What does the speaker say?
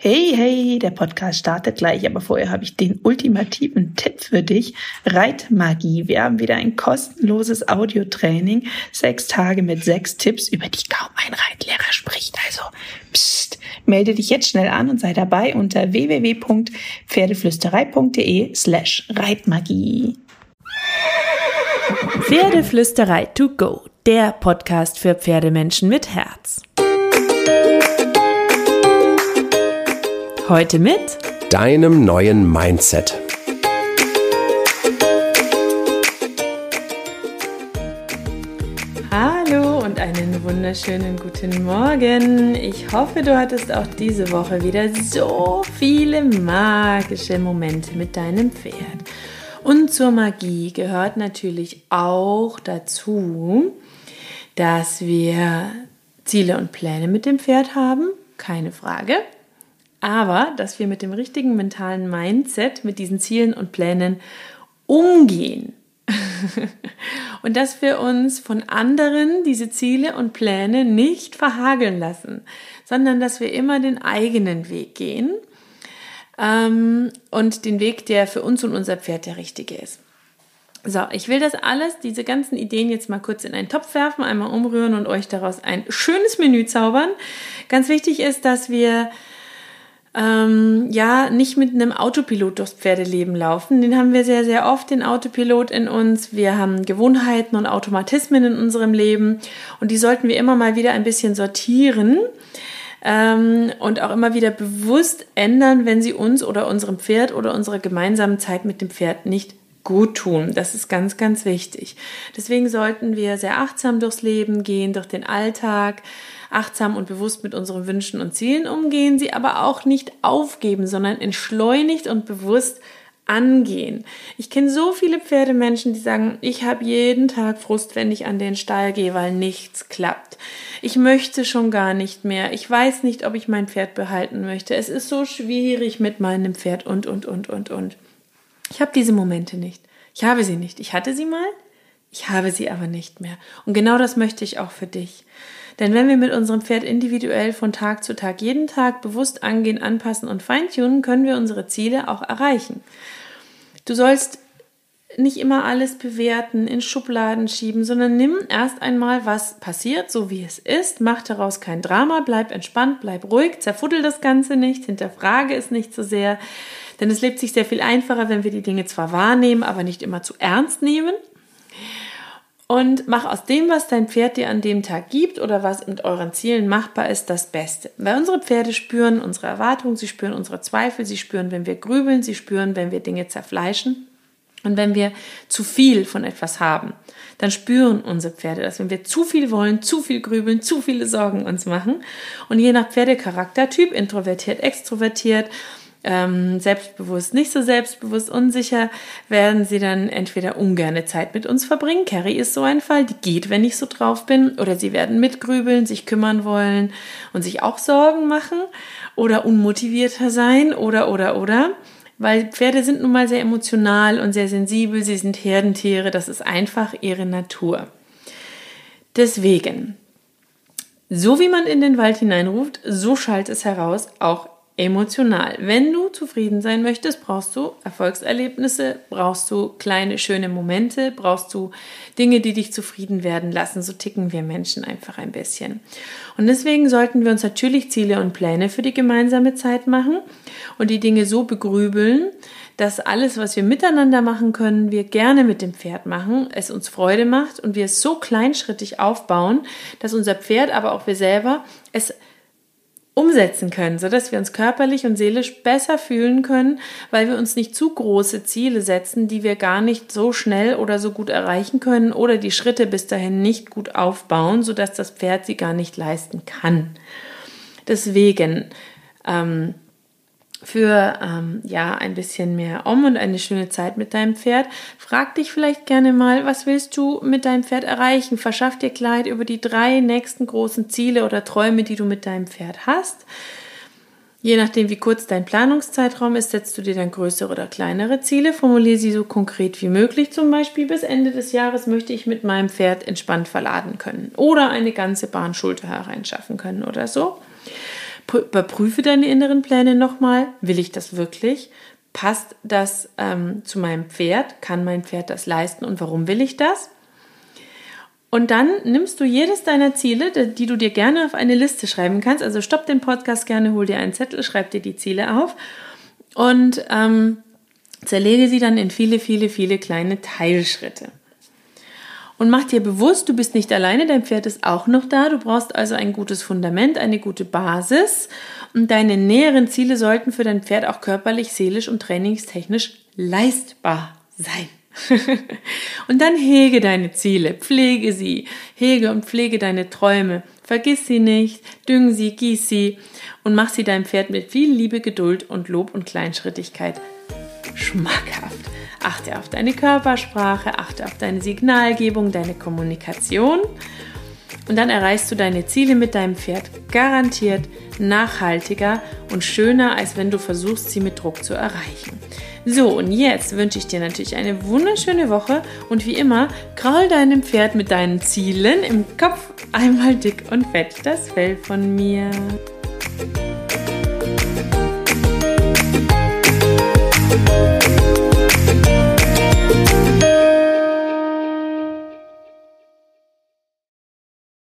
Hey, hey, der Podcast startet gleich, aber vorher habe ich den ultimativen Tipp für dich. Reitmagie. Wir haben wieder ein kostenloses Audiotraining. 6 Tage mit 6 Tipps, über die kaum ein Reitlehrer spricht. Also, psst, melde dich jetzt schnell an und sei dabei unter www.pferdeflüsterei.de/Reitmagie. Pferdeflüsterei to go, der Podcast für Pferdemenschen mit Herz. Heute mit deinem neuen Mindset. Hallo und einen wunderschönen guten Morgen. Ich hoffe, du hattest auch diese Woche wieder so viele magische Momente mit deinem Pferd. Und zur Magie gehört natürlich auch dazu, dass wir Ziele und Pläne mit dem Pferd haben, keine Frage. Aber dass wir mit dem richtigen mentalen Mindset, mit diesen Zielen und Plänen umgehen. Und dass wir uns von anderen diese Ziele und Pläne nicht verhageln lassen, sondern dass wir immer den eigenen Weg gehen und den Weg, der für uns und unser Pferd der richtige ist. So, ich will das alles, diese ganzen Ideen jetzt mal kurz in einen Topf werfen, einmal umrühren und euch daraus ein schönes Menü zaubern. Ganz wichtig ist, dass wir nicht mit einem Autopilot durchs Pferdeleben laufen. Den haben wir sehr, sehr oft, den Autopilot in uns. Wir haben Gewohnheiten und Automatismen in unserem Leben und die sollten wir immer mal wieder ein bisschen sortieren und auch immer wieder bewusst ändern, wenn sie uns oder unserem Pferd oder unserer gemeinsamen Zeit mit dem Pferd nicht gut tun. Das ist ganz, ganz wichtig. Deswegen sollten wir sehr achtsam durchs Leben gehen, durch den Alltag, achtsam und bewusst mit unseren Wünschen und Zielen umgehen, sie aber auch nicht aufgeben, sondern entschleunigt und bewusst angehen. Ich kenne so viele Pferdemenschen, die sagen, ich habe jeden Tag Frust, wenn ich an den Stall gehe, weil nichts klappt. Ich möchte schon gar nicht mehr. Ich weiß nicht, ob ich mein Pferd behalten möchte. Es ist so schwierig mit meinem Pferd und. Ich habe diese Momente nicht. Ich habe sie nicht. Ich hatte sie mal, ich habe sie aber nicht mehr. Und genau das möchte ich auch für dich. Denn wenn wir mit unserem Pferd individuell von Tag zu Tag, jeden Tag bewusst angehen, anpassen und feintunen, können wir unsere Ziele auch erreichen. Du sollst nicht immer alles bewerten, in Schubladen schieben, sondern nimm erst einmal, was passiert, so wie es ist, mach daraus kein Drama, bleib entspannt, bleib ruhig, zerfuddel das Ganze nicht, hinterfrage es nicht so sehr, denn es lebt sich sehr viel einfacher, wenn wir die Dinge zwar wahrnehmen, aber nicht immer zu ernst nehmen. Und mach aus dem, was dein Pferd dir an dem Tag gibt oder was mit euren Zielen machbar ist, das Beste. Weil unsere Pferde spüren unsere Erwartungen, sie spüren unsere Zweifel, sie spüren, wenn wir grübeln, sie spüren, wenn wir Dinge zerfleischen. Und wenn wir zu viel von etwas haben, dann spüren unsere Pferde das. Wenn wir zu viel wollen, zu viel grübeln, zu viele Sorgen uns machen. Und je nach Pferdecharaktertyp, introvertiert, extrovertiert, selbstbewusst, nicht so selbstbewusst, unsicher, werden sie dann entweder ungerne Zeit mit uns verbringen. Carrie ist so ein Fall, die geht, wenn ich so drauf bin, oder sie werden mitgrübeln, sich kümmern wollen und sich auch Sorgen machen oder unmotivierter sein oder. Weil Pferde sind nun mal sehr emotional und sehr sensibel, sie sind Herdentiere, das ist einfach ihre Natur. Deswegen, so wie man in den Wald hineinruft, so schallt es heraus, auch emotional. Wenn du zufrieden sein möchtest, brauchst du Erfolgserlebnisse, brauchst du kleine, schöne Momente, brauchst du Dinge, die dich zufrieden werden lassen. So ticken wir Menschen einfach ein bisschen. Und deswegen sollten wir uns natürlich Ziele und Pläne für die gemeinsame Zeit machen und die Dinge so begrübeln, dass alles, was wir miteinander machen können, wir gerne mit dem Pferd machen, es uns Freude macht und wir es so kleinschrittig aufbauen, dass unser Pferd, aber auch wir selber es umsetzen können, sodass wir uns körperlich und seelisch besser fühlen können, weil wir uns nicht zu große Ziele setzen, die wir gar nicht so schnell oder so gut erreichen können oder die Schritte bis dahin nicht gut aufbauen, sodass das Pferd sie gar nicht leisten kann. Deswegen für ein bisschen mehr und eine schöne Zeit mit deinem Pferd. Frag dich vielleicht gerne mal, was willst du mit deinem Pferd erreichen? Verschaff dir Klarheit über die 3 nächsten großen Ziele oder Träume, die du mit deinem Pferd hast. Je nachdem, wie kurz dein Planungszeitraum ist, setzt du dir dann größere oder kleinere Ziele. Formuliere sie so konkret wie möglich. Zum Beispiel, bis Ende des Jahres möchte ich mit meinem Pferd entspannt verladen können oder eine ganze Bahnschulter hereinschaffen können oder so. Überprüfe deine inneren Pläne nochmal. Will ich das wirklich? Passt das zu meinem Pferd? Kann mein Pferd das leisten und warum will ich das? Und dann nimmst du jedes deiner Ziele, die du dir gerne auf eine Liste schreiben kannst. Also stopp den Podcast gerne, hol dir einen Zettel, schreib dir die Ziele auf und zerlege sie dann in viele, viele, viele kleine Teilschritte. Und mach dir bewusst, du bist nicht alleine, dein Pferd ist auch noch da. Du brauchst also ein gutes Fundament, eine gute Basis. Und deine näheren Ziele sollten für dein Pferd auch körperlich, seelisch und trainingstechnisch leistbar sein. Und dann hege deine Ziele, pflege sie, hege und pflege deine Träume. Vergiss sie nicht, düng sie, gieß sie und mach sie deinem Pferd mit viel Liebe, Geduld und Lob und Kleinschrittigkeit schmackhaft. Achte auf deine Körpersprache, achte auf deine Signalgebung, deine Kommunikation und dann erreichst du deine Ziele mit deinem Pferd garantiert nachhaltiger und schöner, als wenn du versuchst, sie mit Druck zu erreichen. So, und jetzt wünsche ich dir natürlich eine wunderschöne Woche und wie immer, kraul deinem Pferd mit deinen Zielen im Kopf einmal dick und fett das Fell von mir.